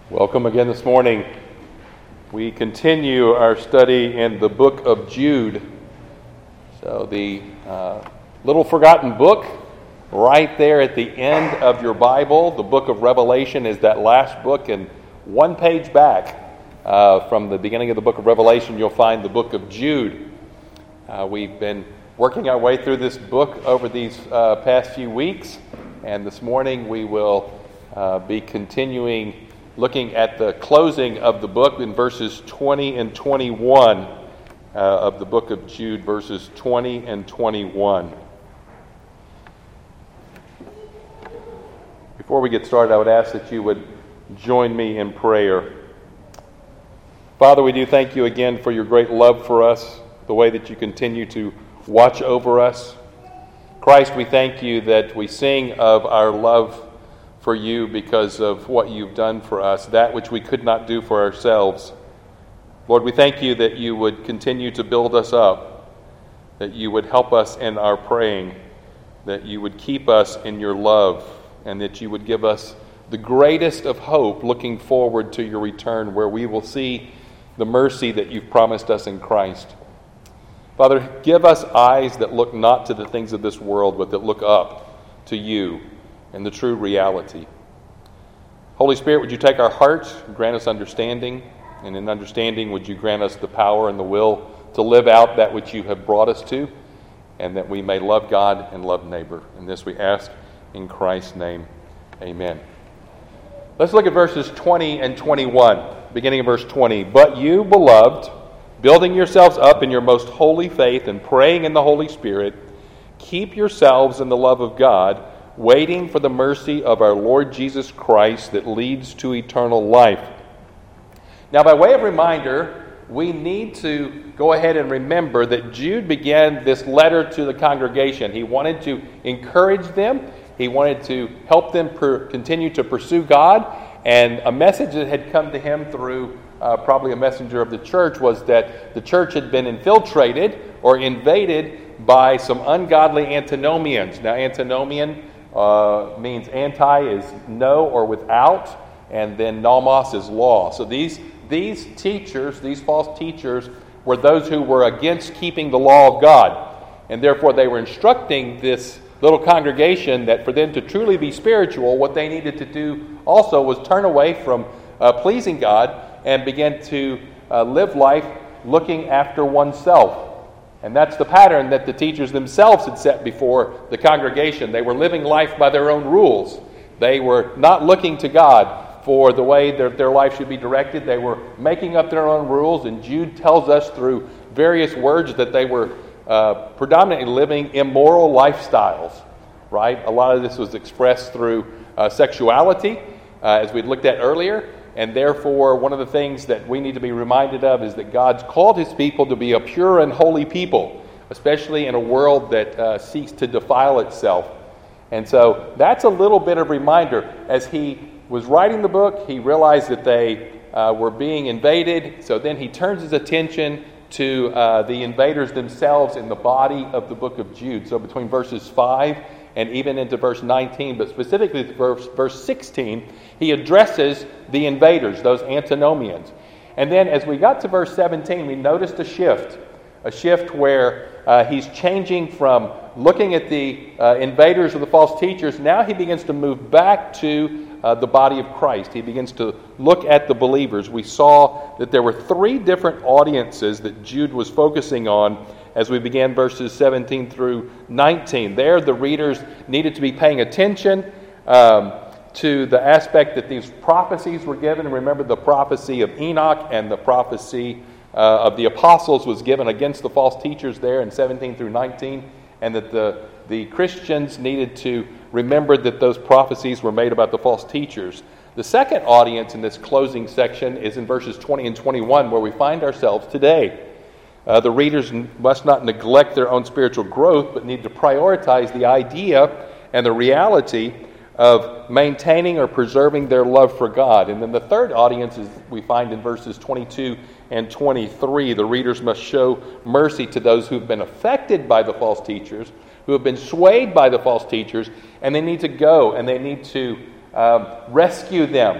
Welcome again this morning. We continue our study in the book of Jude. So the little forgotten book right there at the end of your Bible. The book of Revelation is that last book, and one page back from the beginning of the book of Revelation you'll find the book of Jude. We've been working our way through this book over these past few weeks, and this morning we will be continuing looking at the closing of the book in verses 20 and 21 of the book of Jude, verses 20 and 21. Before we get started, I would ask that you would join me in prayer. Father, we do thank you again for your great love for us, the way that you continue to watch over us. Christ, we thank you that we sing of our love for you because of what you've done for us, that which we could not do for ourselves. Lord, we thank you that you would continue to build us up, that you would help us in our praying, that you would keep us in your love, and that you would give us the greatest of hope looking forward to your return, where we will see the mercy that you've promised us in Christ. Father, give us eyes that look not to the things of this world, but that look up to you and the true reality. Holy Spirit, would you take our hearts, grant us understanding, and in understanding would you grant us the power and the will to live out that which you have brought us to, and that we may love God and love neighbor. And this we ask in Christ's name. Amen. Let's look at verses 20 and 21, beginning of verse 20. But you, beloved, building yourselves up in your most holy faith and praying in the Holy Spirit, keep yourselves in the love of God, waiting for the mercy of our Lord Jesus Christ that leads to eternal life. Now, by way of reminder, we need to go ahead and remember that Jude began this letter to the congregation. He wanted to encourage them. He wanted to help them continue to pursue God. And a message that had come to him through probably a messenger of the church was that the church had been infiltrated or invaded by some ungodly antinomians. Now, antinomian means anti is no or without, and then nomos is law. So these teachers, these false teachers, were those who were against keeping the law of God. And therefore they were instructing this little congregation that for them to truly be spiritual, what they needed to do also was turn away from pleasing God and begin to live life looking after oneself. And that's the pattern that the teachers themselves had set before the congregation. They were living life by their own rules. They were not looking to God for the way their life should be directed. They were making up their own rules, and Jude tells us through various words that they were predominantly living immoral lifestyles, right? A lot of this was expressed through sexuality, as we looked at earlier. And therefore, one of the things that we need to be reminded of is that God's called his people to be a pure and holy people, especially in a world that seeks to defile itself. And so that's a little bit of reminder. As he was writing the book, he realized that they were being invaded. So then he turns his attention to the invaders themselves in the body of the book of Jude. So between verses 5 and even into verse 19, but specifically verse 16, he addresses the invaders, those antinomians. And then as we got to verse 17, we noticed a shift where he's changing from looking at the invaders of the false teachers. Now he begins to move back to the body of Christ. He begins to look at the believers. We saw that there were three different audiences that Jude was focusing on as we began verses 17 through 19. There, the readers needed to be paying attention to the aspect that these prophecies were given. Remember, the prophecy of Enoch and the prophecy of the apostles was given against the false teachers there in 17 through 19, and that the Christians needed to remember that those prophecies were made about the false teachers. The second audience in this closing section is in verses 20 and 21, where we find ourselves today. The readers must not neglect their own spiritual growth, but need to prioritize the idea and the reality of maintaining or preserving their love for God. And then the third audience is we find in verses 22 and 23. The readers must show mercy to those who have been affected by the false teachers, who have been swayed by the false teachers, and they need to go and they need to rescue them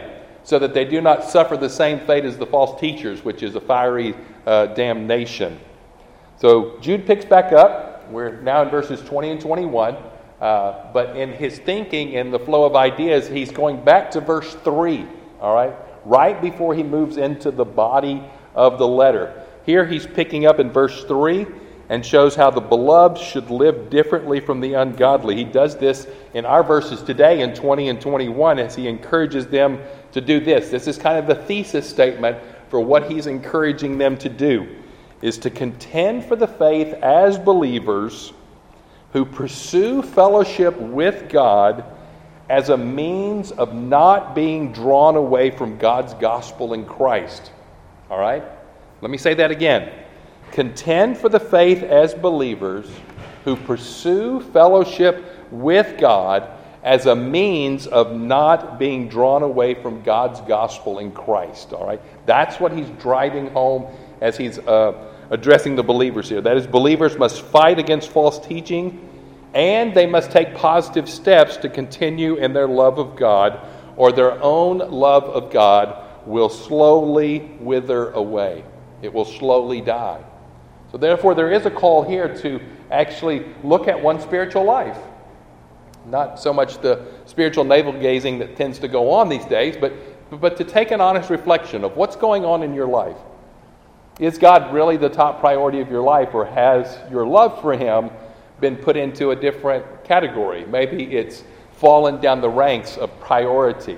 so that they do not suffer the same fate as the false teachers, which is a fiery damnation. So Jude picks back up. We're now in verses 20 and 21. But in his thinking and the flow of ideas, he's going back to verse 3, all right? Right before he moves into the body of the letter. Here he's picking up in verse 3 and shows how the beloved should live differently from the ungodly. He does this in our verses today in 20 and 21 as he encourages them to do this. This is kind of the thesis statement for what he's encouraging them to do, is to contend for the faith as believers who pursue fellowship with God as a means of not being drawn away from God's gospel in Christ. All right? Let me say that again. Contend for the faith as believers who pursue fellowship with God as a means of not being drawn away from God's gospel in Christ. All right? That's what he's driving home as he's addressing the believers here. That is, believers must fight against false teaching, and they must take positive steps to continue in their love of God, or their own love of God will slowly wither away. It will slowly die. So therefore, there is a call here to actually look at one's spiritual life. Not so much the spiritual navel-gazing that tends to go on these days, but to take an honest reflection of what's going on in your life. Is God really the top priority of your life, or has your love for Him been put into a different category? Maybe it's fallen down the ranks of priority.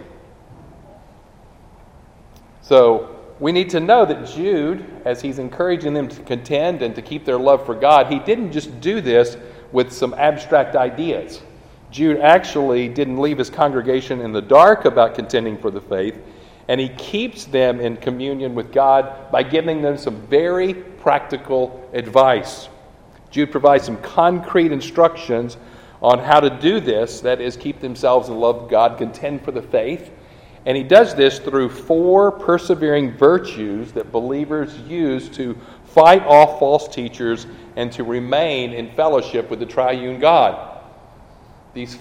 So we need to know that Jude, as he's encouraging them to contend and to keep their love for God, he didn't just do this with some abstract ideas. Jude actually didn't leave his congregation in the dark about contending for the faith, and he keeps them in communion with God by giving them some very practical advice. Jude provides some concrete instructions on how to do this, that is, keep themselves in love of God, contend for the faith. And he does this through 4 persevering virtues that believers use to fight off false teachers and to remain in fellowship with the triune God. These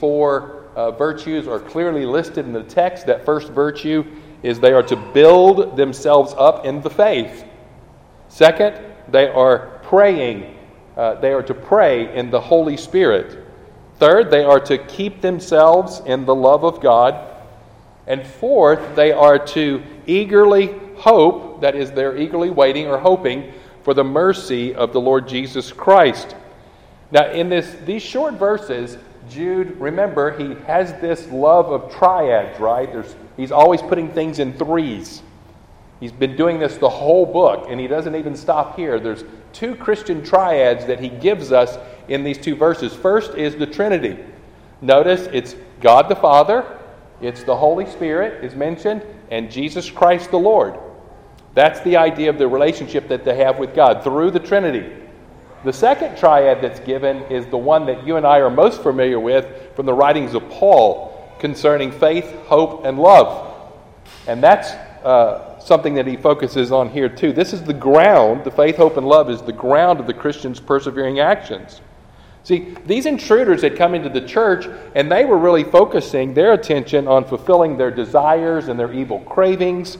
4 virtues are clearly listed in the text. That first virtue is they are to build themselves up in the faith. Second, they are praying. They are to pray in the Holy Spirit. Third, they are to keep themselves in the love of God. And fourth, they are to eagerly hope, that is, they're eagerly waiting or hoping for the mercy of the Lord Jesus Christ. Now, in these short verses, Jude, remember, he has this love of triads, right? He's always putting things in threes. He's been doing this the whole book, and he doesn't even stop here. There's 2 Christian triads that he gives us in these 2 verses. First is the Trinity. Notice it's God the Father, it's the Holy Spirit is mentioned, and Jesus Christ the Lord. That's the idea of the relationship that they have with God through the Trinity. The second triad that's given is the one that you and I are most familiar with from the writings of Paul concerning faith, hope, and love. And that's something that he focuses on here too. This is the ground, the faith, hope, and love is the ground of the Christian's persevering actions. See, these intruders had come into the church, and they were really focusing their attention on fulfilling their desires and their evil cravings,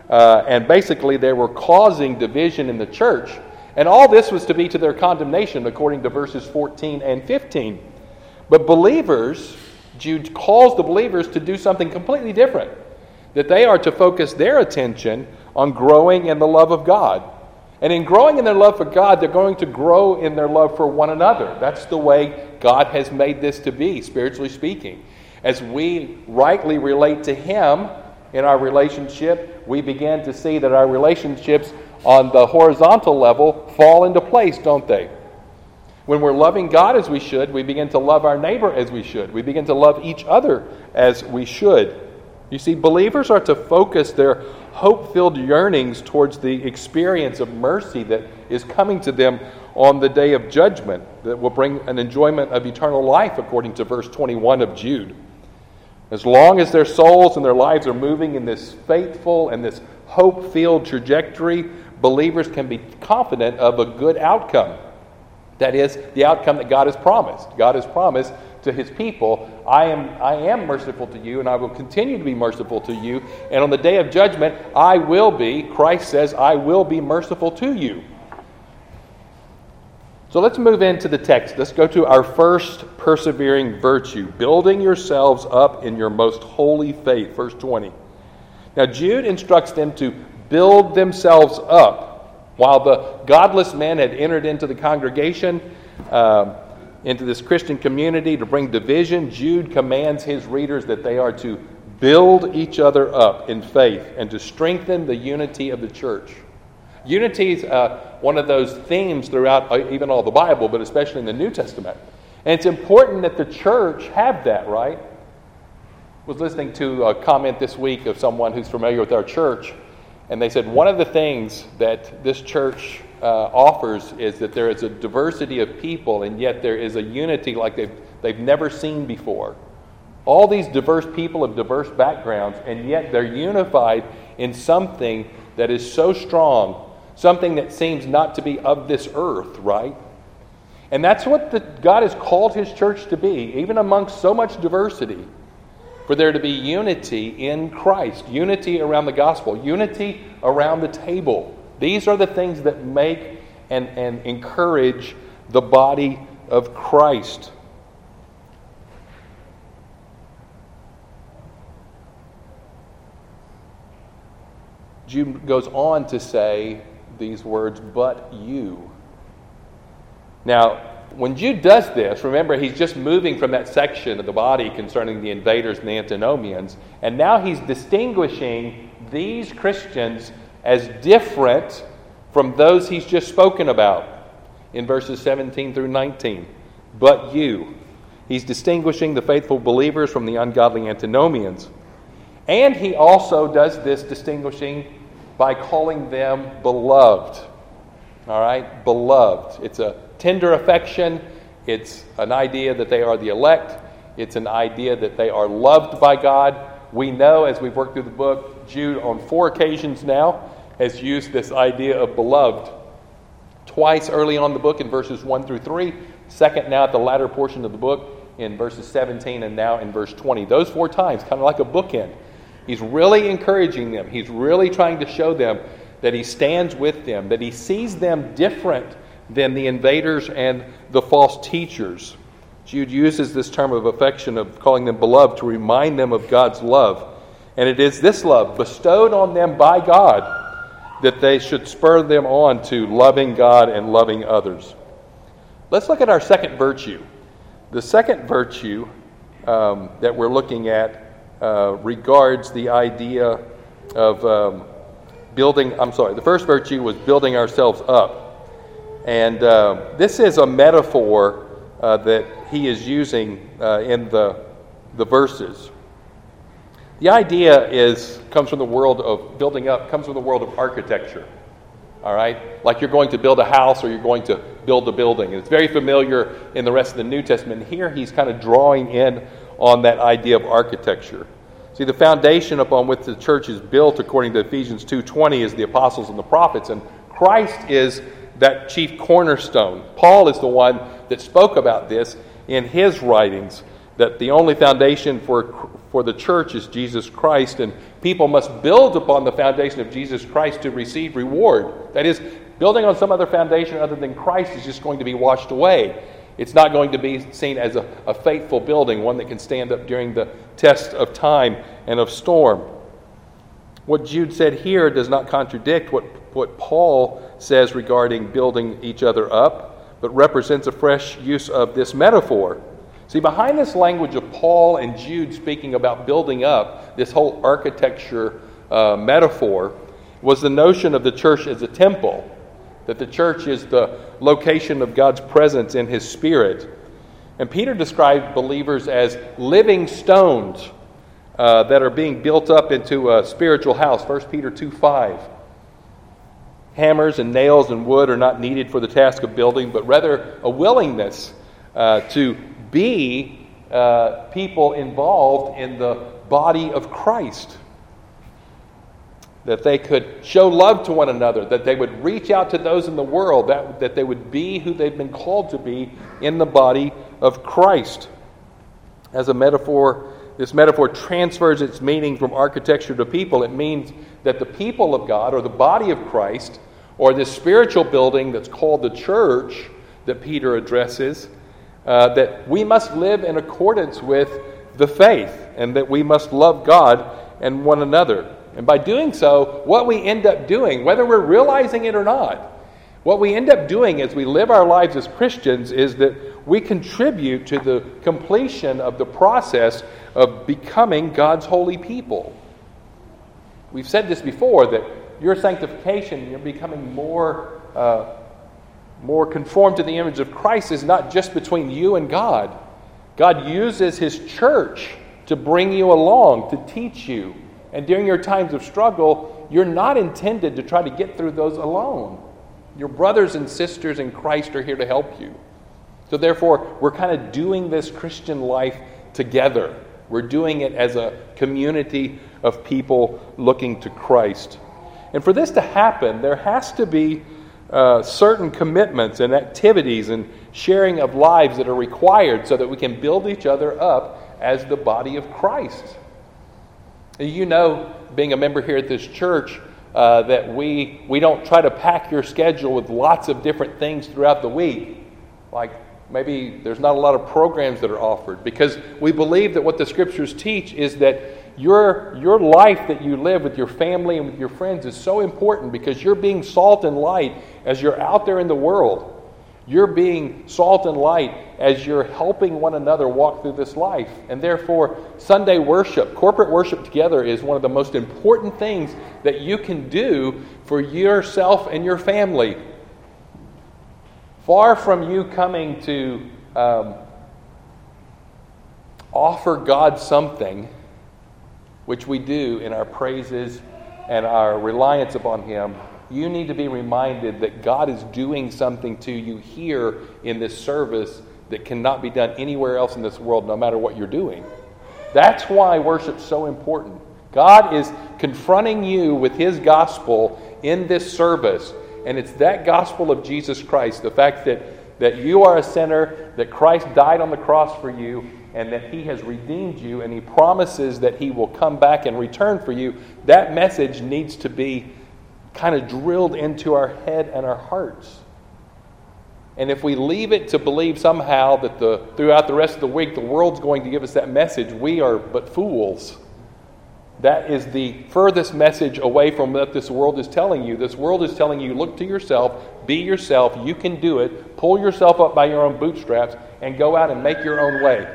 and basically they were causing division in the church. And all this was to be to their condemnation, according to verses 14 and 15. But believers, Jude calls the believers to do something completely different, that they are to focus their attention on growing in the love of God. And in growing in their love for God, they're going to grow in their love for one another. That's the way God has made this to be, spiritually speaking. As we rightly relate to Him in our relationship, we begin to see that our relationships on the horizontal level fall into place, don't they? When we're loving God as we should, we begin to love our neighbor as we should. We begin to love each other as we should. You see, believers are to focus their hope-filled yearnings towards the experience of mercy that is coming to them on the day of judgment that will bring an enjoyment of eternal life, according to verse 21 of Jude. As long as their souls and their lives are moving in this faithful and this hope-filled trajectory, believers can be confident of a good outcome. That is, the outcome that God has promised. God has promised to his people, I am merciful to you, and I will continue to be merciful to you. And on the day of judgment, Christ says, I will be merciful to you. So let's move into the text. Let's go to our first persevering virtue, building yourselves up in your most holy faith, verse 20. Now Jude instructs them to build themselves up. While the godless men had entered into the congregation, into this Christian community to bring division, Jude commands his readers that they are to build each other up in faith and to strengthen the unity of the church. Unity is one of those themes throughout even all the Bible, but especially in the New Testament. And it's important that the church have that, right? I was listening to a comment this week of someone who's familiar with our church, and they said one of the things that this church offers is that there is a diversity of people, and yet there is a unity like they've never seen before. All these diverse people of diverse backgrounds, and yet they're unified in something that is so strong, something that seems not to be of this earth, right? And that's what God has called his church to be, even amongst so much diversity, for there to be unity in Christ, unity around the gospel, unity around the table. These are the things that make and encourage the body of Christ. Jude goes on to say these words, but you. Now, when Jude does this, remember he's just moving from that section of the body concerning the invaders and the antinomians, and now he's distinguishing these Christians as different from those he's just spoken about in verses 17 through 19. But you. He's distinguishing the faithful believers from the ungodly antinomians. And he also does this distinguishing by calling them beloved. All right? Beloved. It's a tender affection. It's an idea that they are the elect. It's an idea that they are loved by God. We know, as we've worked through the book, Jude on 4 occasions now has used this idea of beloved. Twice early on in the book in verses 1 through 3. Second now at the latter portion of the book in verses 17 and now in verse 20. Those 4 times, kind of like a bookend. He's really encouraging them. He's really trying to show them that he stands with them, that he sees them different than the invaders and the false teachers. Jude uses this term of affection of calling them beloved to remind them of God's love. And it is this love bestowed on them by God that they should spur them on to loving God and loving others. Let's look at our second virtue. The second virtue that we're looking at regards the idea of the first virtue was building ourselves up. And this is a metaphor that he is using in the verses. The idea comes from the world of building up, comes from the world of architecture. All right? Like you're going to build a house or you're going to build a building. And it's very familiar in the rest of the New Testament. Here he's kind of drawing in on that idea of architecture. See, the foundation upon which the church is built, according to Ephesians 2:20, is the apostles and the prophets. And Christ is that chief cornerstone. Paul is the one that spoke about this in his writings, that the only foundation for the church is Jesus Christ, and people must build upon the foundation of Jesus Christ to receive reward. That is, building on some other foundation other than Christ is just going to be washed away. It's not going to be seen as a faithful building, one that can stand up during the test of time and of storm. What Jude said here does not contradict what Paul says regarding building each other up, but represents a fresh use of this metaphor. See, behind this language of Paul and Jude speaking about building up, this whole architecture metaphor, was the notion of the church as a temple, that the church is the location of God's presence in His Spirit. And Peter described believers as living stones that are being built up into a spiritual house, 1 Peter 2:5. Hammers and nails and wood are not needed for the task of building, but rather a willingness to be people involved in the body of Christ. That they could show love to one another, that they would reach out to those in the world, that they would be who they've been called to be in the body of Christ. as a metaphor, this metaphor transfers its meaning from architecture to people. It means that the people of God, or the body of Christ, or this spiritual building that's called the church that Peter addresses, that we must live in accordance with the faith, and that we must love God and one another. And by doing so, what we end up doing, whether we're realizing it or not, what we end up doing as we live our lives as Christians is that we contribute to the completion of the process of becoming God's holy people. We've said this before, that your sanctification, you're becoming more conformed to the image of Christ, is not just between you and God. God uses His church to bring you along, to teach you. And during your times of struggle, you're not intended to try to get through those alone. Your brothers and sisters in Christ are here to help you. So therefore, we're kind of doing this Christian life together. We're doing it as a community of people looking to Christ. And for this to happen, there has to be certain commitments and activities and sharing of lives that are required so that we can build each other up as the body of Christ. You know, being a member here at this church, that we don't try to pack your schedule with lots of different things throughout the week. Like maybe there's not a lot of programs that are offered, because we believe that what the Scriptures teach is that your life that you live with your family and with your friends is so important, because you're being salt and light as you're out there in the world. You're being salt and light as you're helping one another walk through this life. And therefore, Sunday worship, corporate worship together, is one of the most important things that you can do for yourself and your family. Far from you coming to offer God something, which we do in our praises and our reliance upon Him, you need to be reminded that God is doing something to you here in this service that cannot be done anywhere else in this world, no matter what you're doing. That's why worship's so important. God is confronting you with His gospel in this service, and it's that gospel of Jesus Christ, the fact that you are a sinner, that Christ died on the cross for you, and that He has redeemed you, and He promises that He will come back and return for you. That message needs to be kind of drilled into our head and our hearts. And if we leave it to believe somehow that throughout the rest of the week the world's going to give us that message, we are but fools. That is the furthest message away from what this world is telling you. This world is telling you, look to yourself, be yourself, you can do it, pull yourself up by your own bootstraps, and go out and make your own way.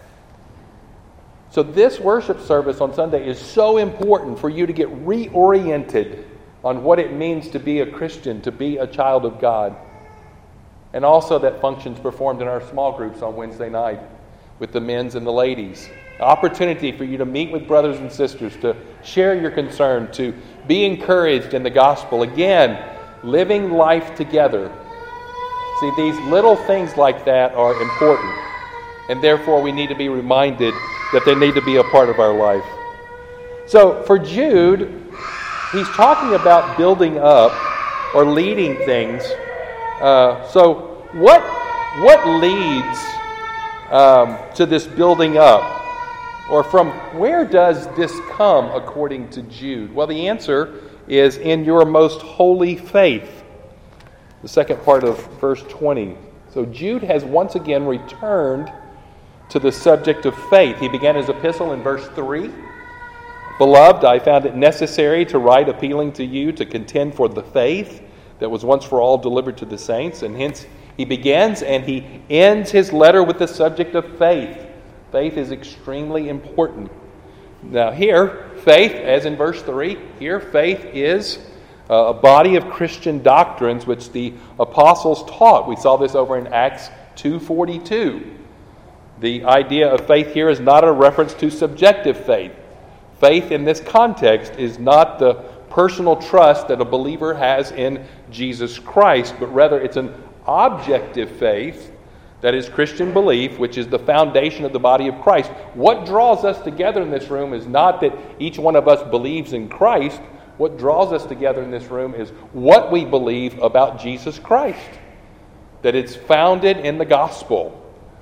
So this worship service on Sunday is so important for you to get reoriented on what it means to be a Christian, to be a child of God. And also that functions performed in our small groups on Wednesday night with the men's and the ladies. Opportunity for you to meet with brothers and sisters, to share your concern, to be encouraged in the gospel. Again, living life together. See, these little things like that are important. And therefore we need to be reminded that they need to be a part of our life. So for Jude, he's talking about building up or leading things. So what leads to this building up? Or from where does this come according to Jude? Well, the answer is in your most holy faith. The second part of verse 20. So Jude has once again returned to the subject of faith. He began his epistle in verse 3. Beloved, I found it necessary to write appealing to you to contend for the faith that was once for all delivered to the saints. And hence he begins and he ends his letter with the subject of faith. Faith is extremely important. Now here, faith, as in verse 3, here faith is a body of Christian doctrines which the apostles taught. We saw this over in Acts 2:42. The idea of faith here is not a reference to subjective faith. Faith in this context is not the personal trust that a believer has in Jesus Christ, but rather it's an objective faith that is Christian belief, which is the foundation of the body of Christ. What draws us together in this room is not that each one of us believes in Christ. What draws us together in this room is what we believe about Jesus Christ. That it's founded in the gospel.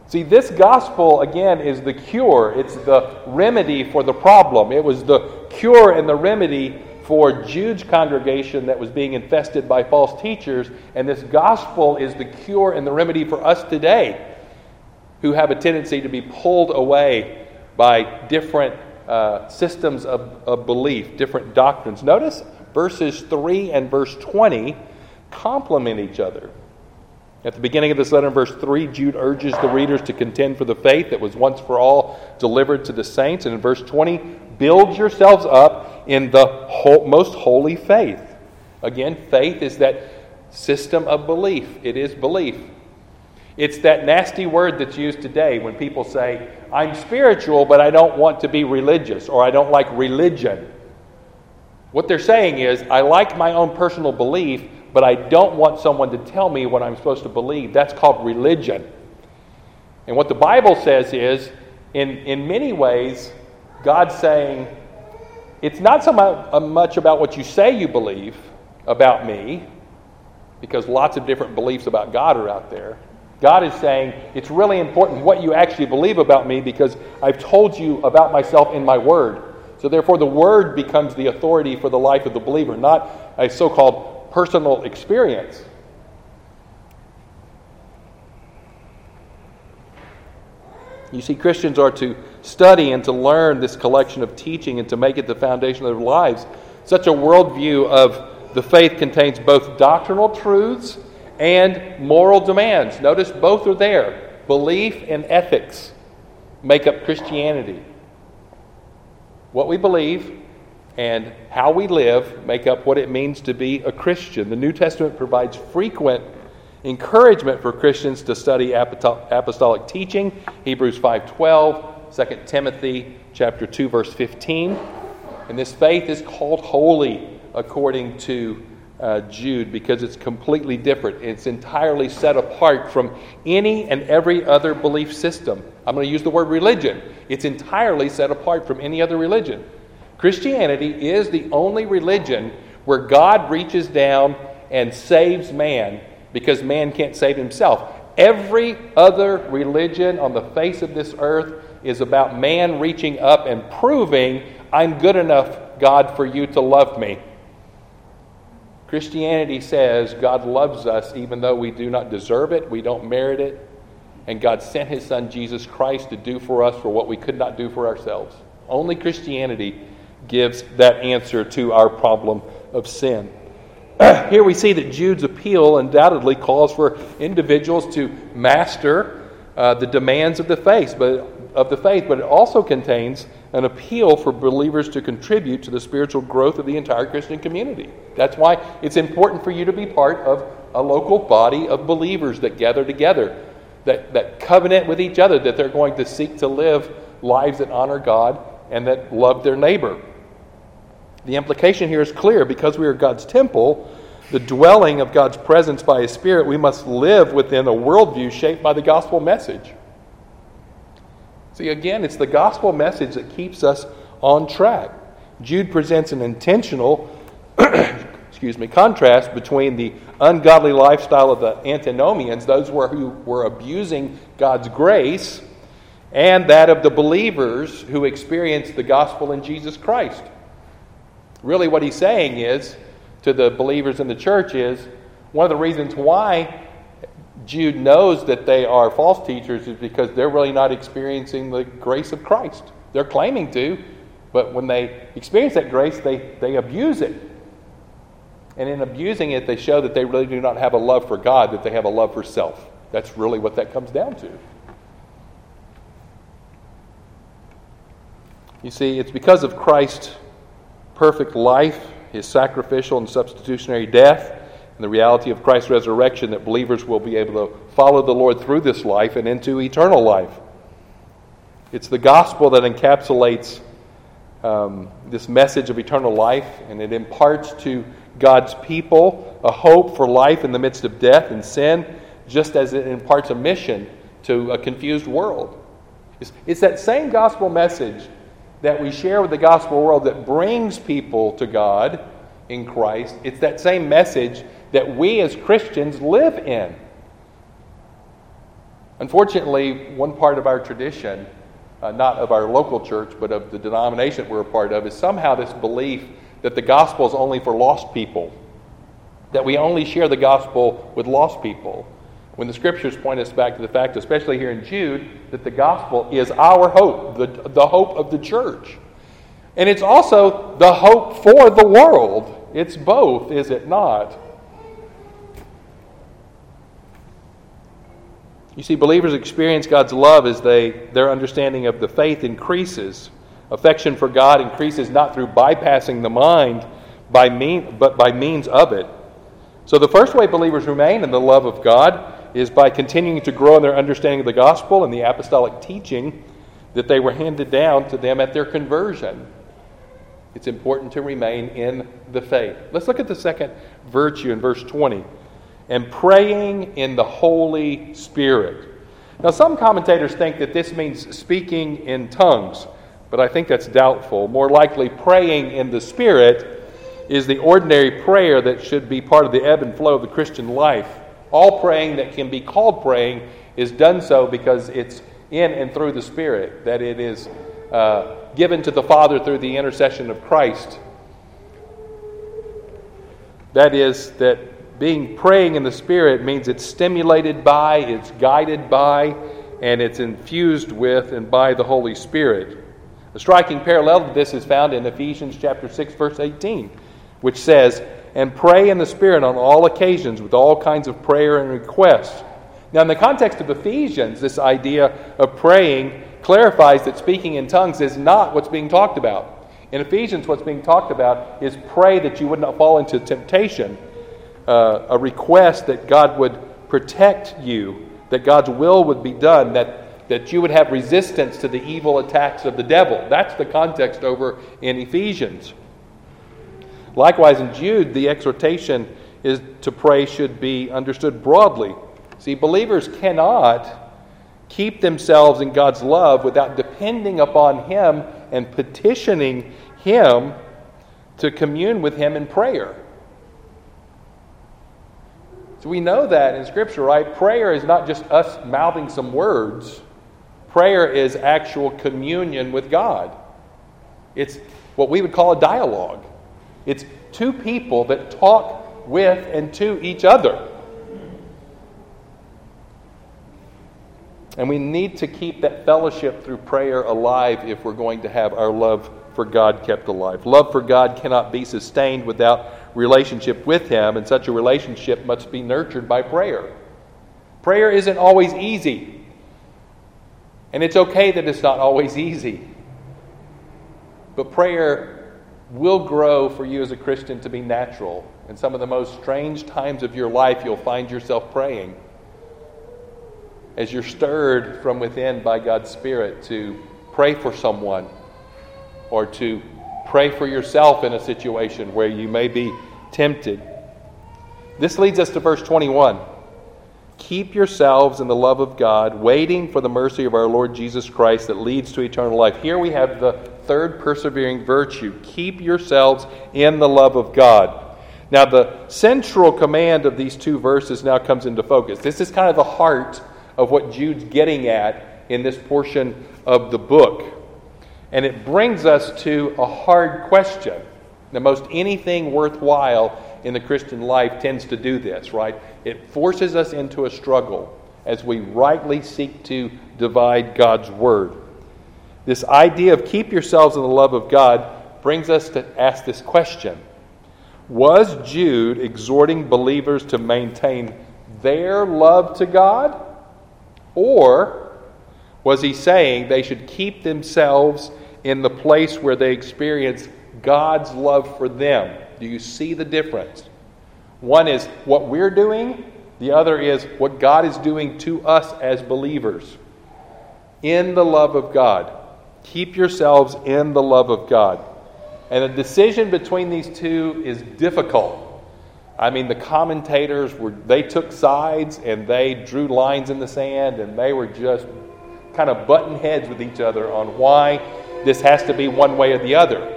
See, this gospel, again, is the cure. It's the remedy for the problem. It was the cure and the remedy for Jude's congregation that was being infested by false teachers. And this gospel is the cure and the remedy for us today, who have a tendency to be pulled away by different systems of belief, different doctrines. Notice verses 3 and verse 20 complement each other. At the beginning of this letter, in verse 3, Jude urges the readers to contend for the faith that was once for all delivered to the saints. And in verse 20, build yourselves up in the most holy faith. Again, faith is that system of belief. It is belief. It's that nasty word that's used today when people say, I'm spiritual, but I don't want to be religious, or I don't like religion. What they're saying is, I like my own personal belief, but I don't want someone to tell me what I'm supposed to believe. That's called religion. And what the Bible says is, in many ways, God's saying, it's not so much about what you say you believe about me, because lots of different beliefs about God are out there. God is saying, it's really important what you actually believe about me, because I've told you about myself in my word. So therefore, the word becomes the authority for the life of the believer, not a so-called personal experience. You see, Christians are to study and to learn this collection of teaching and to make it the foundation of their lives. Such a worldview of the faith contains both doctrinal truths and moral demands. Notice both are there. Belief and ethics make up Christianity. What we believe and how we live make up what it means to be a Christian. The New Testament provides frequent encouragement for Christians to study apostolic teaching. Hebrews 5:12, 2 Timothy chapter 2, verse 15. And this faith is called holy according to Jude, because it's completely different. It's entirely set apart from any and every other belief system. I'm going to use the word religion. It's entirely set apart from any other religion. Christianity is the only religion where God reaches down and saves man, because man can't save himself. Every other religion on the face of this earth is about man reaching up and proving, I'm good enough, God, for you to love me. Christianity says God loves us even though we do not deserve it, we don't merit it, and God sent His Son Jesus Christ to do for us for what we could not do for ourselves. Only Christianity gives that answer to our problem of sin. Here we see that Jude's appeal undoubtedly calls for individuals to master the demands of the faith, but it also contains an appeal for believers to contribute to the spiritual growth of the entire Christian community. That's why it's important for you to be part of a local body of believers that gather together, that covenant with each other, that they're going to seek to live lives that honor God and that love their neighbor. The implication here is clear. Because we are God's temple, the dwelling of God's presence by His Spirit, we must live within a worldview shaped by the gospel message. See, again, it's the gospel message that keeps us on track. Jude presents an intentional contrast between the ungodly lifestyle of the antinomians, those who were abusing God's grace, and that of the believers who experienced the gospel in Jesus Christ. Really what he's saying is, to the believers in the church, is one of the reasons why Jude knows that they are false teachers is because they're really not experiencing the grace of Christ. They're claiming to, but when they experience that grace, they abuse it. And in abusing it, they show that they really do not have a love for God, that they have a love for self. That's really what that comes down to. You see, it's because of Christ's perfect life, His sacrificial and substitutionary death, and the reality of Christ's resurrection that believers will be able to follow the Lord through this life and into eternal life. It's the gospel that encapsulates this message of eternal life, and it imparts to God's people a hope for life in the midst of death and sin, just as it imparts a mission to a confused world. It's that same gospel message that we share with the gospel world that brings people to God in Christ. It's that same message that we as Christians live in. Unfortunately, one part of our tradition, not of our local church, but of the denomination that we're a part of, is somehow this belief that the gospel is only for lost people, that we only share the gospel with lost people, when the scriptures point us back to the fact, especially here in Jude, that the gospel is our hope, the hope of the church. And it's also the hope for the world. It's both, is it not? You see, believers experience God's love as their understanding of the faith increases. Affection for God increases not through bypassing the mind, but by means of it. So the first way believers remain in the love of God is by continuing to grow in their understanding of the gospel and the apostolic teaching that they were handed down to them at their conversion. It's important to remain in the faith. Let's look at the second virtue in verse 20. And praying in the Holy Spirit. Now, some commentators think that this means speaking in tongues, but I think that's doubtful. More likely, praying in the Spirit is the ordinary prayer that should be part of the ebb and flow of the Christian life. All praying that can be called praying is done so because it's in and through the Spirit, that it is given to the Father through the intercession of Christ. That is, that praying in the Spirit means it's stimulated by, it's guided by, and it's infused with and by the Holy Spirit. A striking parallel to this is found in Ephesians chapter 6, verse 18, which says, "And pray in the Spirit on all occasions with all kinds of prayer and requests." Now, in the context of Ephesians, this idea of praying clarifies that speaking in tongues is not what's being talked about. In Ephesians, what's being talked about is pray that you would not fall into temptation. A request that God would protect you, that God's will would be done, that you would have resistance to the evil attacks of the devil. That's the context over in Ephesians. Likewise, in Jude, the exhortation is to pray should be understood broadly. See, believers cannot keep themselves in God's love without depending upon Him and petitioning Him to commune with Him in prayer. So we know that in Scripture, right? Prayer is not just us mouthing some words. Prayer is actual communion with God. It's what we would call a dialogue. It's two people that talk with and to each other. And we need to keep that fellowship through prayer alive if we're going to have our love for God kept alive. Love for God cannot be sustained without relationship with Him, and such a relationship must be nurtured by prayer. Prayer isn't always easy. And it's okay that it's not always easy. But prayer will grow for you as a Christian to be natural. In some of the most strange times of your life, you'll find yourself praying as you're stirred from within by God's Spirit to pray for someone or to pray for yourself in a situation where you may be tempted. This leads us to verse 21. Keep yourselves in the love of God, waiting for the mercy of our Lord Jesus Christ that leads to eternal life. Here we have the third persevering virtue. Keep yourselves in the love of God. Now, the central command of these two verses now comes into focus. This is kind of the heart of what Jude's getting at in this portion of the book. And it brings us to a hard question. Now, most anything worthwhile in the Christian life tends to do this, right? It forces us into a struggle as we rightly seek to divide God's Word. This idea of keep yourselves in the love of God brings us to ask this question. Was Jude exhorting believers to maintain their love to God? Or was he saying they should keep themselves in the place where they experience God's love for them? Do you see the difference? One is what we're doing. The other is what God is doing to us as believers. In the love of God. Keep yourselves in the love of God. And a decision between these two is difficult. I mean, the commentators they took sides and they drew lines in the sand and they were just kind of butting heads with each other on why this has to be one way or the other.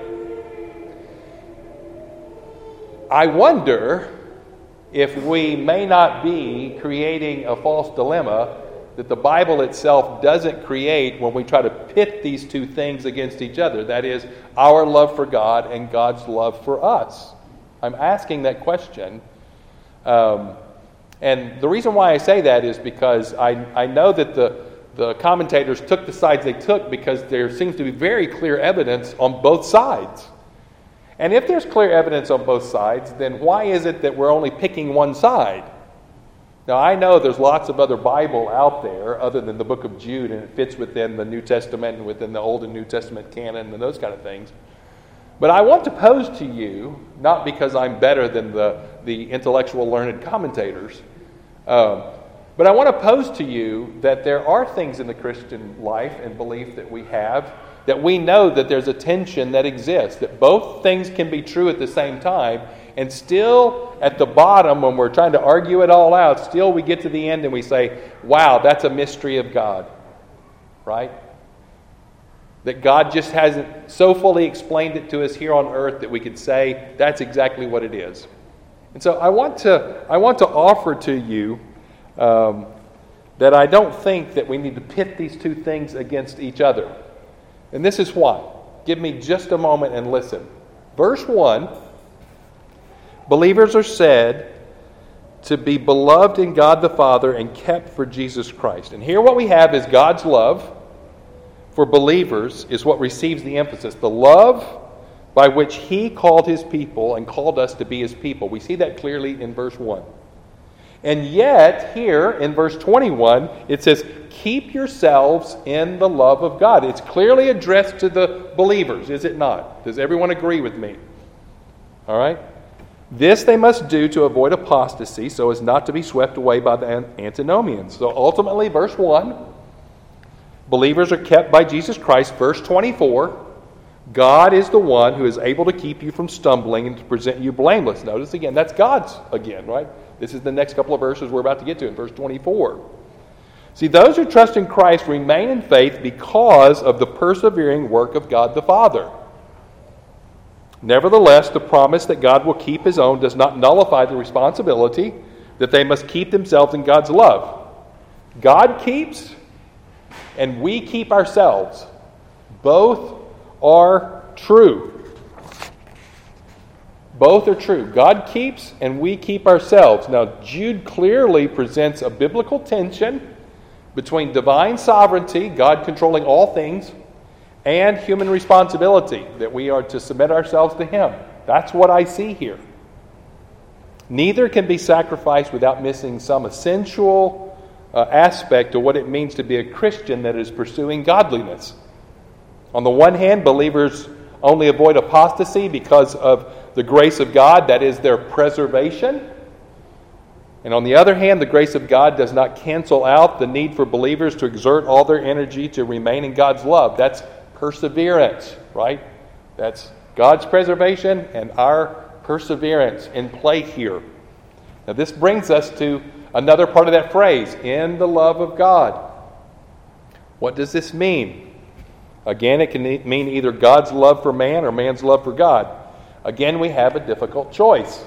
I wonder if we may not be creating a false dilemma that the Bible itself doesn't create when we try to pit these two things against each other. That is, our love for God and God's love for us. I'm asking that question. And the reason why I say that is because I know that the commentators took the sides they took because there seems to be very clear evidence on both sides. And if there's clear evidence on both sides, then why is it that we're only picking one side? Now, I know there's lots of other Bible out there other than the book of Jude, and it fits within the New Testament and within the Old and New Testament canon and those kind of things. But I want to pose to you, not because I'm better than the intellectual learned commentators, but I want to pose to you that there are things in the Christian life and belief that we have that we know that there's a tension that exists, that both things can be true at the same time, and still at the bottom, when we're trying to argue it all out, still we get to the end and we say, wow, that's a mystery of God, right? That God just hasn't so fully explained it to us here on earth that we could say that's exactly what it is. And so I want to offer to you that I don't think that we need to pit these two things against each other. And this is why. Give me just a moment and listen. Verse 1, believers are said to be beloved in God the Father and kept for Jesus Christ. And here what we have is God's love for believers is what receives the emphasis. The love by which He called His people and called us to be His people. We see that clearly in verse 1. And yet, here in verse 21, it says, keep yourselves in the love of God. It's clearly addressed to the believers, is it not? Does everyone agree with me? All right? This they must do to avoid apostasy so as not to be swept away by the antinomians. So ultimately, verse 1, believers are kept by Jesus Christ. Verse 24, God is the one who is able to keep you from stumbling and to present you blameless. Notice again, that's God's again, right? This is the next couple of verses we're about to get to in verse 24. See, those who trust in Christ remain in faith because of the persevering work of God the Father. Nevertheless, the promise that God will keep His own does not nullify the responsibility that they must keep themselves in God's love. God keeps, and we keep ourselves. Both are true. Both are true. God keeps and we keep ourselves. Now, Jude clearly presents a biblical tension between divine sovereignty, God controlling all things, and human responsibility, that we are to submit ourselves to Him. That's what I see here. Neither can be sacrificed without missing some essential aspect of what it means to be a Christian that is pursuing godliness. On the one hand, believers only avoid apostasy because of the grace of God, that is their preservation. And on the other hand, the grace of God does not cancel out the need for believers to exert all their energy to remain in God's love. That's perseverance, right? That's God's preservation and our perseverance in play here. Now this brings us to another part of that phrase, in the love of God. What does this mean? Again, it can mean either God's love for man or man's love for God. Again, we have a difficult choice.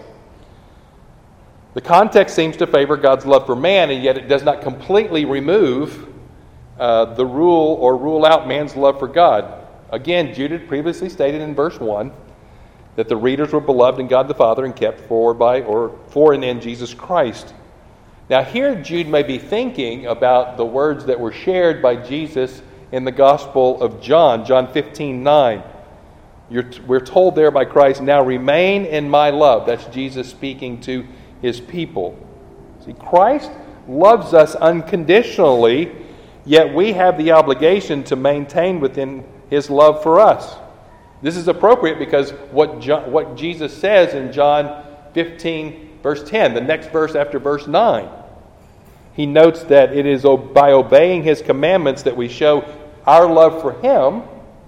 The context seems to favor God's love for man, and yet it does not completely remove the rule or rule out man's love for God. Again, Jude had previously stated in verse 1 that the readers were beloved in God the Father and kept for and in Jesus Christ. Now here Jude may be thinking about the words that were shared by Jesus in the Gospel of John 15:9. We're told there by Christ, now remain in my love. That's Jesus speaking to His people. See, Christ loves us unconditionally, yet we have the obligation to maintain within His love for us. This is appropriate because what Jesus says in John 15, verse 10, the next verse after verse 9. He notes that it is by obeying His commandments that we show our love for Him,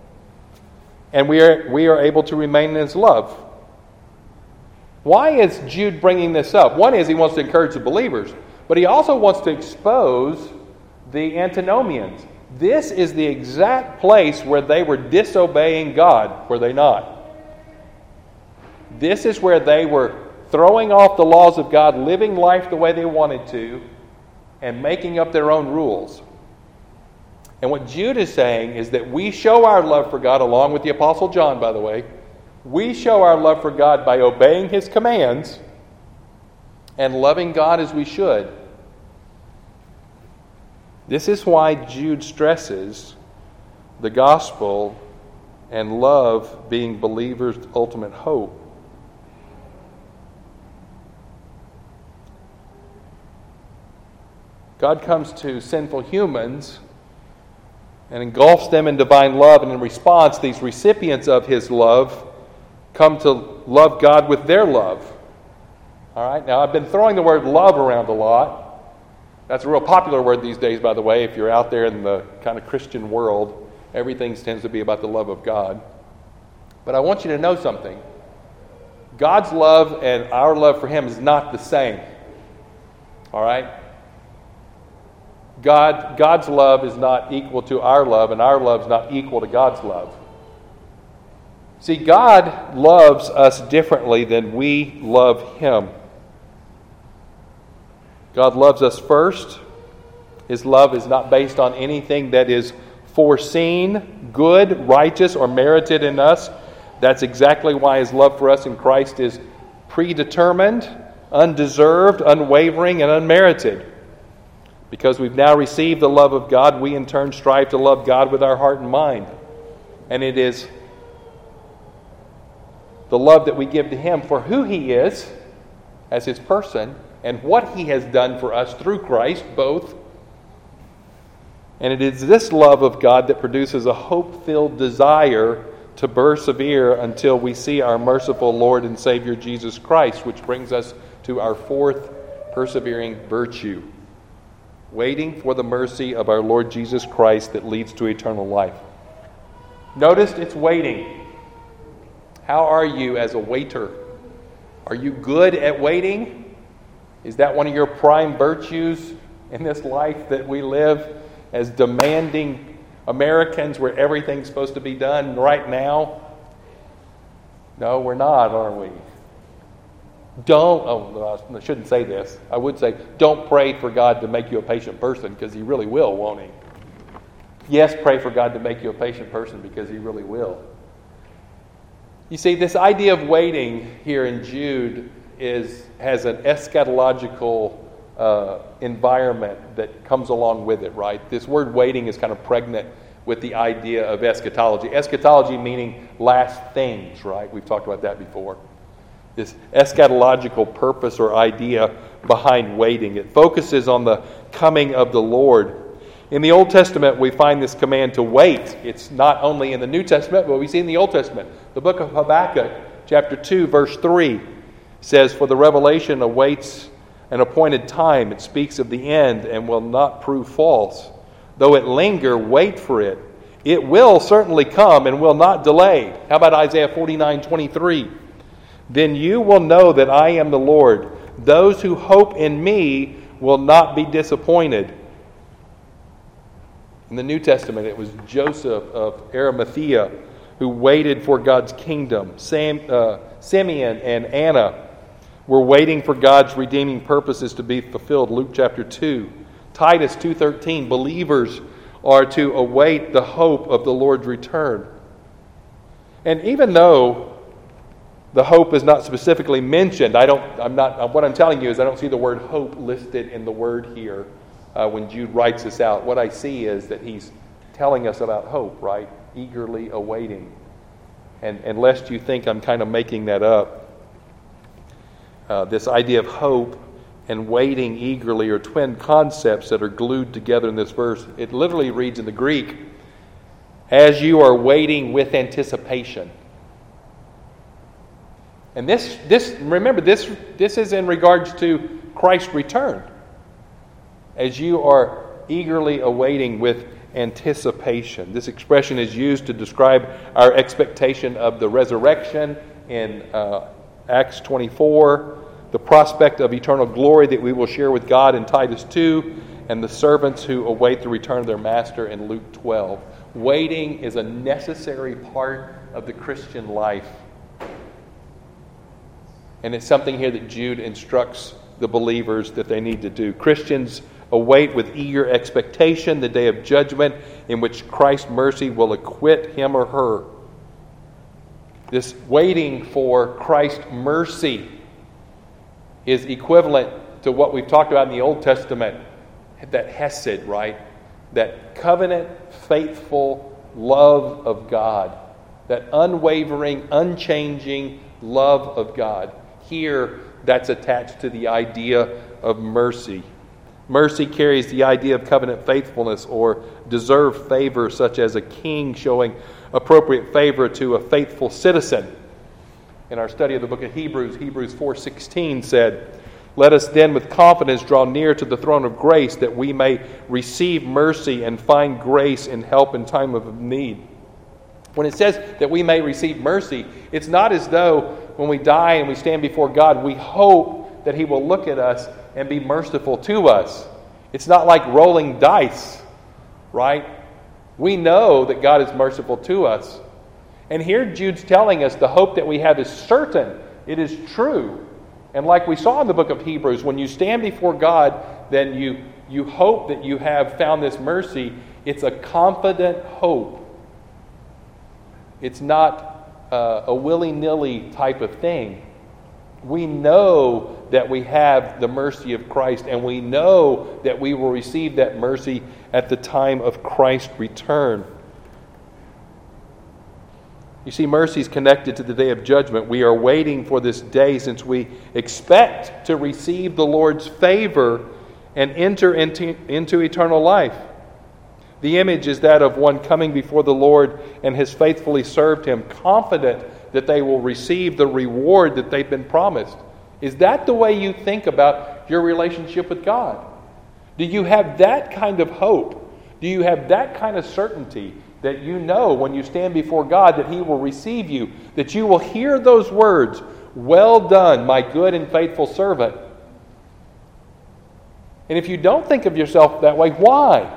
and we are able to remain in His love. Why is Jude bringing this up? One is he wants to encourage the believers, but he also wants to expose the antinomians. This is the exact place where they were disobeying God, were they not? This is where they were throwing off the laws of God, living life the way they wanted to, and making up their own rules. And what Jude is saying is that we show our love for God, along with the Apostle John, by the way. We show our love for God by obeying His commands and loving God as we should. This is why Jude stresses the gospel and love being believers' ultimate hope. God comes to sinful humans and engulfs them in divine love, and in response, these recipients of His love come to love God with their love. All right? Now, I've been throwing the word love around a lot. That's a real popular word these days, by the way. If you're out there in the kind of Christian world, everything tends to be about the love of God. But I want you to know something. God's love and our love for Him is not the same. All right? God's love is not equal to our love, and our love is not equal to God's love. See, God loves us differently than we love Him. God loves us first. His love is not based on anything that is foreseen, good, righteous, or merited in us. That's exactly why His love for us in Christ is predetermined, undeserved, unwavering, and unmerited. Because we've now received the love of God, we in turn strive to love God with our heart and mind. And it is the love that we give to Him for who He is as His person and what He has done for us through Christ, both. And it is this love of God that produces a hope-filled desire to persevere until we see our merciful Lord and Savior Jesus Christ, which brings us to our fourth persevering virtue. Waiting for the mercy of our Lord Jesus Christ that leads to eternal life. Notice it's waiting. How are you as a waiter? Are you good at waiting? Is that one of your prime virtues in this life that we live as demanding Americans where everything's supposed to be done right now? No, we're not, are we? I shouldn't say this. I would say, don't pray for God to make you a patient person, because He really will, won't He? Yes, pray for God to make you a patient person, because He really will. You see, this idea of waiting here in Jude has an eschatological environment that comes along with it, right? This word waiting is kind of pregnant with the idea of eschatology. Eschatology meaning last things, right? We've talked about that before. This eschatological purpose or idea behind waiting. It focuses on the coming of the Lord. In the Old Testament, we find this command to wait. It's not only in the New Testament, but we see in the Old Testament. The book of Habakkuk, chapter 2, verse 3, says, "For the revelation awaits an appointed time. It speaks of the end and will not prove false. Though it linger, wait for it. It will certainly come and will not delay." How about Isaiah 49:23? "Then you will know that I am the Lord. Those who hope in me will not be disappointed." In the New Testament, it was Joseph of Arimathea who waited for God's kingdom. Simeon and Anna were waiting for God's redeeming purposes to be fulfilled. Luke chapter 2. Titus 2:13, believers are to await the hope of the Lord's return. And even though the hope is not specifically mentioned, what I'm telling you is I don't see the word hope listed in the word here when Jude writes this out. What I see is that he's telling us about hope, right? Eagerly awaiting. And lest you think I'm kind of making that up, this idea of hope and waiting eagerly are twin concepts that are glued together in this verse. It literally reads in the Greek, "as you are waiting with anticipation." And this is in regards to Christ's return. As you are eagerly awaiting with anticipation. This expression is used to describe our expectation of the resurrection in Acts 24, the prospect of eternal glory that we will share with God in Titus 2, and the servants who await the return of their master in Luke 12. Waiting is a necessary part of the Christian life. And it's something here that Jude instructs the believers that they need to do. Christians await with eager expectation the day of judgment in which Christ's mercy will acquit him or her. This waiting for Christ's mercy is equivalent to what we've talked about in the Old Testament, that hesed, right? That covenant, faithful love of God. That unwavering, unchanging love of God. Here, that's attached to the idea of mercy. Mercy carries the idea of covenant faithfulness or deserved favor, such as a king showing appropriate favor to a faithful citizen. In our study of the book of Hebrews 4:16 said, "Let us then with confidence draw near to the throne of grace, that we may receive mercy and find grace and help in time of need." When it says that we may receive mercy, it's not as though when we die and we stand before God, we hope that He will look at us and be merciful to us. It's not like rolling dice, right? We know that God is merciful to us. And here Jude's telling us the hope that we have is certain. It is true. And like we saw in the book of Hebrews, when you stand before God, then you hope that you have found this mercy. It's a confident hope. It's not a willy-nilly type of thing. We know that we have the mercy of Christ, and we know that we will receive that mercy at the time of Christ's return. You see, mercy is connected to the day of judgment. We are waiting for this day since we expect to receive the Lord's favor and enter into eternal life. The image is that of one coming before the Lord and has faithfully served Him, confident that they will receive the reward that they've been promised. Is that the way you think about your relationship with God? Do you have that kind of hope? Do you have that kind of certainty that you know when you stand before God that He will receive you, that you will hear those words, "Well done, my good and faithful servant"? And if you don't think of yourself that way, why?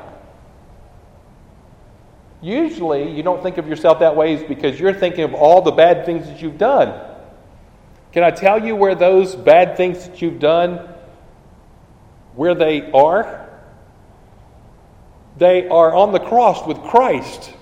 Usually, you don't think of yourself that way is because you're thinking of all the bad things that you've done. Can I tell you where those bad things that you've done, where they are? They are on the cross with Christ.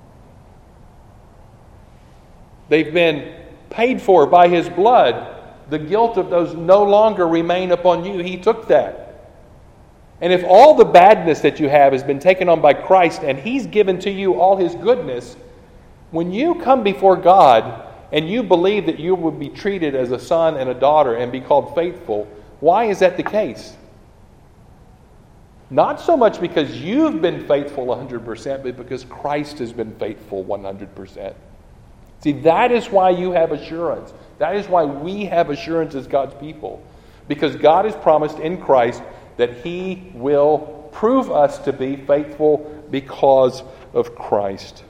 They've been paid for by His blood. The guilt of those no longer remain upon you. He took that. And if all the badness that you have has been taken on by Christ and He's given to you all His goodness, when you come before God and you believe that you will be treated as a son and a daughter and be called faithful, why is that the case? Not so much because you've been faithful 100%, but because Christ has been faithful 100%. See, that is why you have assurance. That is why we have assurance as God's people. Because God has promised in Christ that He will prove us to be faithful because of Christ.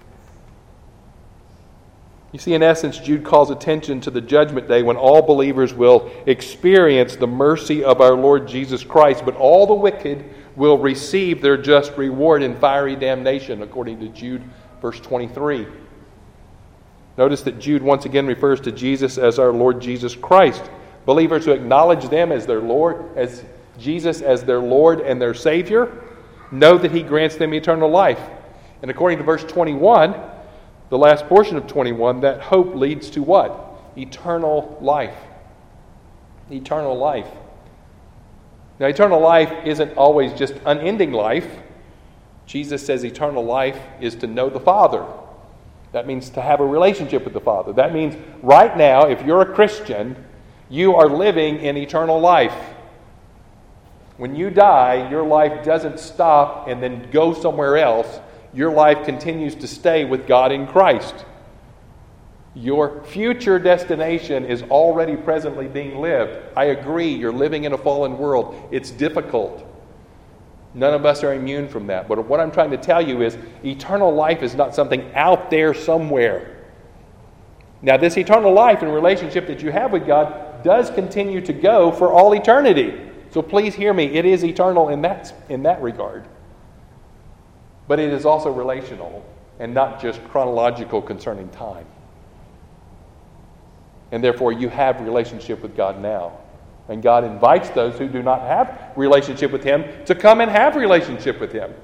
You see, in essence, Jude calls attention to the judgment day when all believers will experience the mercy of our Lord Jesus Christ, but all the wicked will receive their just reward in fiery damnation, according to Jude verse 23. Notice that Jude once again refers to Jesus as our Lord Jesus Christ. Believers who acknowledge them as their Lord, as Jesus as their Lord and their Savior, know that He grants them eternal life. And according to verse 21, the last portion of 21, that hope leads to what? Eternal life. Eternal life. Now, eternal life isn't always just unending life. Jesus says eternal life is to know the Father. That means to have a relationship with the Father. That means right now, if you're a Christian, you are living in eternal life. When you die, your life doesn't stop and then go somewhere else. Your life continues to stay with God in Christ. Your future destination is already presently being lived. I agree, you're living in a fallen world. It's difficult. None of us are immune from that. But what I'm trying to tell you is eternal life is not something out there somewhere. Now, this eternal life and relationship that you have with God does continue to go for all eternity. So please hear me. It is eternal in that regard. But it is also relational and not just chronological concerning time. And therefore, you have relationship with God now. And God invites those who do not have relationship with Him to come and have relationship with Him.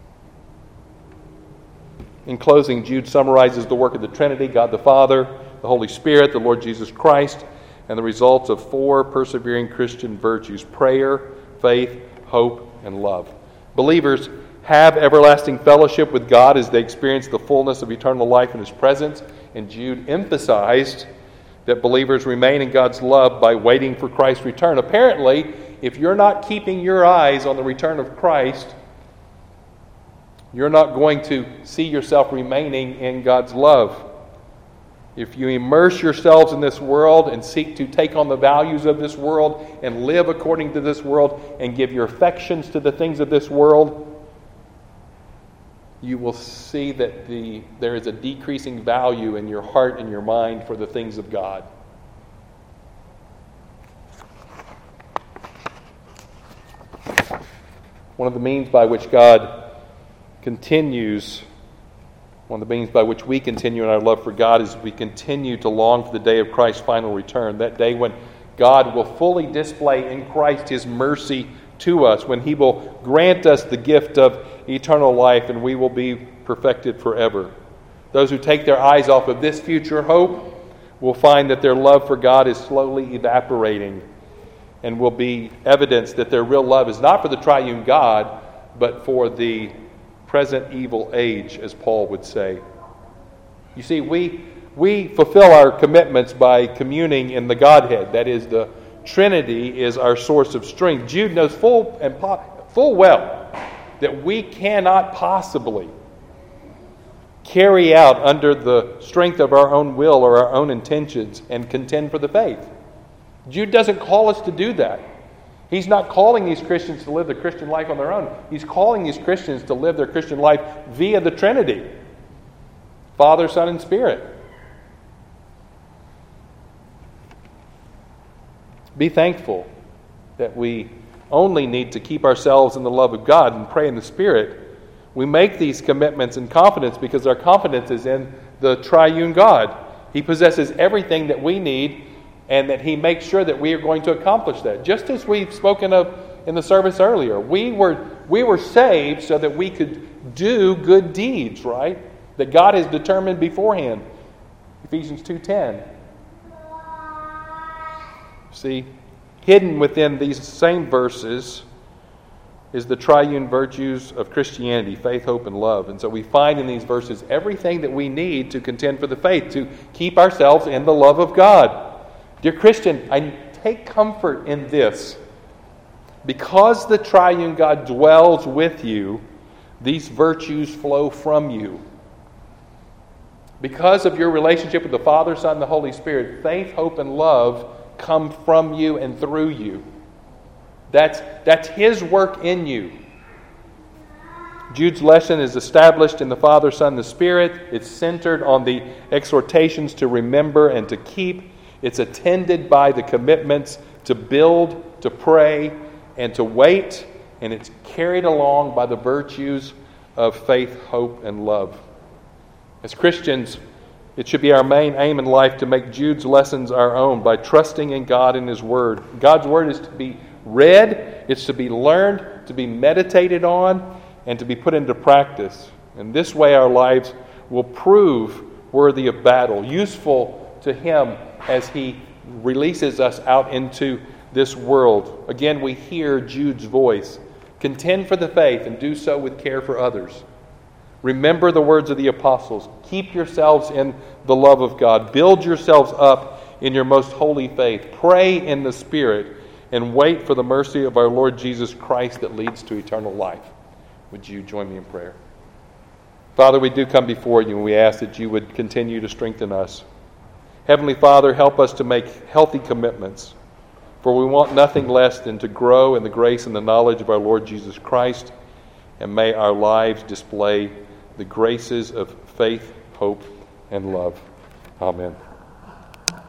In closing, Jude summarizes the work of the Trinity, God the Father, the Holy Spirit, the Lord Jesus Christ, and the results of 4 persevering Christian virtues: prayer, faith, hope, and love. Believers have everlasting fellowship with God as they experience the fullness of eternal life in His presence. And Jude emphasized that believers remain in God's love by waiting for Christ's return. Apparently, if you're not keeping your eyes on the return of Christ, you're not going to see yourself remaining in God's love. If you immerse yourselves in this world and seek to take on the values of this world and live according to this world and give your affections to the things of this world, you will see that there is a decreasing value in your heart and your mind for the things of God. One of the means by which we continue in our love for God is we continue to long for the day of Christ's final return, that day when God will fully display in Christ His mercy to us, when He will grant us the gift of eternal life and we will be perfected forever. Those who take their eyes off of this future hope will find that their love for God is slowly evaporating and will be evidence that their real love is not for the triune God, but for the present evil age, as Paul would say. You see, we fulfill our commitments by communing in the Godhead. That is, the Trinity is our source of strength. Jude knows full well that we cannot possibly carry out under the strength of our own will or our own intentions and contend for the faith. Jude doesn't call us to do that. He's not calling these Christians to live the Christian life on their own. He's calling these Christians to live their Christian life via the Trinity: Father, Son, and Spirit. Be thankful that we only need to keep ourselves in the love of God and pray in the Spirit. We make these commitments in confidence because our confidence is in the triune God. He possesses everything that we need, and that He makes sure that we are going to accomplish that. Just as we've spoken of in the service earlier, we were saved so that we could do good deeds, right? That God has determined beforehand. Ephesians 2:10. See, hidden within these same verses is the triune virtues of Christianity: faith, hope, and love. And so we find in these verses everything that we need to contend for the faith, to keep ourselves in the love of God. Dear Christian, I take comfort in this. Because the triune God dwells with you, these virtues flow from you. Because of your relationship with the Father, Son, and the Holy Spirit, faith, hope, and love come from you and through you. That's His work in you. Jude's lesson is established in the Father, Son, and the Spirit. It's centered on the exhortations to remember and to keep. It's attended by the commitments to build, to pray, and to wait. And it's carried along by the virtues of faith, hope, and love. As Christians, it should be our main aim in life to make Jude's lessons our own by trusting in God and His Word. God's Word is to be read, it's to be learned, to be meditated on, and to be put into practice. And this way our lives will prove worthy of battle, useful to Him as He releases us out into this world. Again, we hear Jude's voice. Contend for the faith and do so with care for others. Remember the words of the apostles. Keep yourselves in the love of God. Build yourselves up in your most holy faith. Pray in the Spirit and wait for the mercy of our Lord Jesus Christ that leads to eternal life. Would you join me in prayer? Father, we do come before you and we ask that you would continue to strengthen us. Heavenly Father, help us to make healthy commitments, for we want nothing less than to grow in the grace and the knowledge of our Lord Jesus Christ, and may our lives display the graces of faith, hope, and love. Amen.